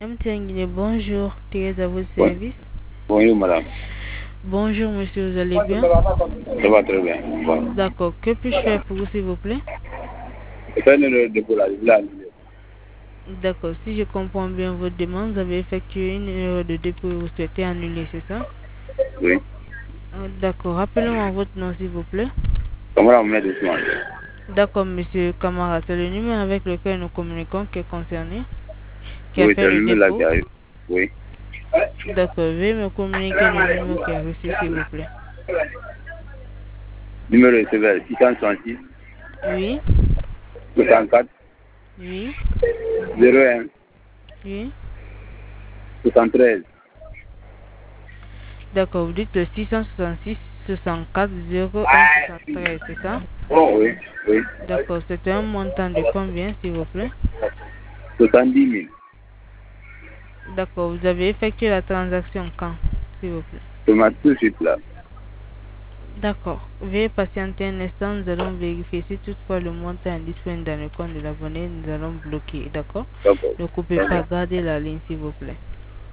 MTN Guinée, bonjour, Thérèse à votre service. Bonjour madame. Bonjour monsieur, vous allez bien? Ça va très bien. Bon. D'accord, que puis-je faire pour vous s'il vous plaît? C'est une dépôt là, D'accord, si je comprends bien votre demande, vous avez effectué une erreur de dépôt et vous souhaitez annuler, c'est ça? Oui. D'accord, rappelez-moi votre nom s'il vous plaît. Comment on met doucement? D'accord monsieur Camara, c'est le numéro avec lequel nous communiquons qui est concerné, qui a Oui, fait c'est le le numéro là qui dépôt. arrive. Oui. D'accord, veuillez me communiquer le numéro qui a reçu s'il vous plaît. Numéro est sévère 666 Oui, 64 oui, 01 oui. 73. D'accord, vous dites le 666 64 01 73, c'est ça? Oh oui, oui. D'accord, c'est un montant de combien, s'il vous plaît? 70 000. D'accord, vous avez effectué la transaction quand, s'il vous plaît? Je mets tout de suite là. D'accord, veuillez patienter un instant, nous allons vérifier si toutefois le montant est disponible dans le compte de l'abonné, nous allons bloquer, d'accord? D'accord. Ne coupez pas, D'accord. gardez la ligne, s'il vous plaît.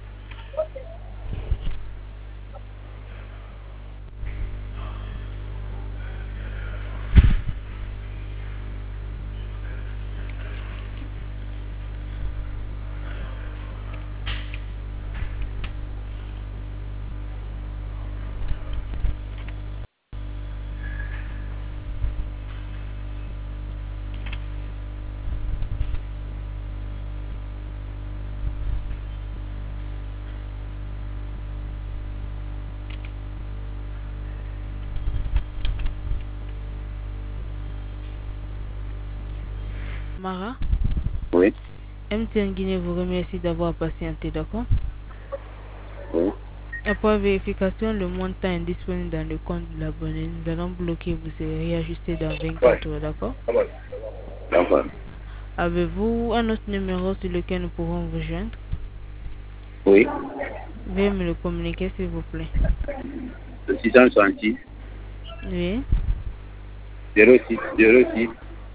Mara, Oui. MTN Guinée vous remercie d'avoir patienté, d'accord? Oui. Après vérification, le montant est disponible dans le compte de l'abonné. Nous allons bloquer, vous serez réajusté dans 24 heures, d'accord? D'accord. Avez-vous un autre numéro sur lequel nous pouvons vous joindre? Oui. Veuillez me le communiquer, s'il vous plaît. 666 Oui, 06 06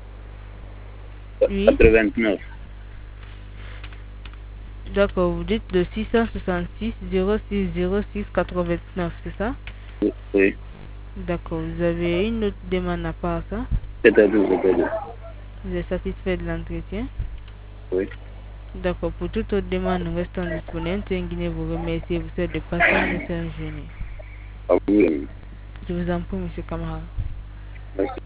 oui. 89. D'accord, vous dites le 666 06 06 89, c'est ça? Oui. D'accord, vous avez une autre demande à part ça? C'était tout, c'était tout. Vous êtes satisfait de l'entretien? Oui. D'accord, pour toute autre demande, nous restons disponibles. MTN Guinée vous remercie et vous souhaite de passer une excellente journée. Ah oui. Je vous en prie, monsieur Kamara. Merci.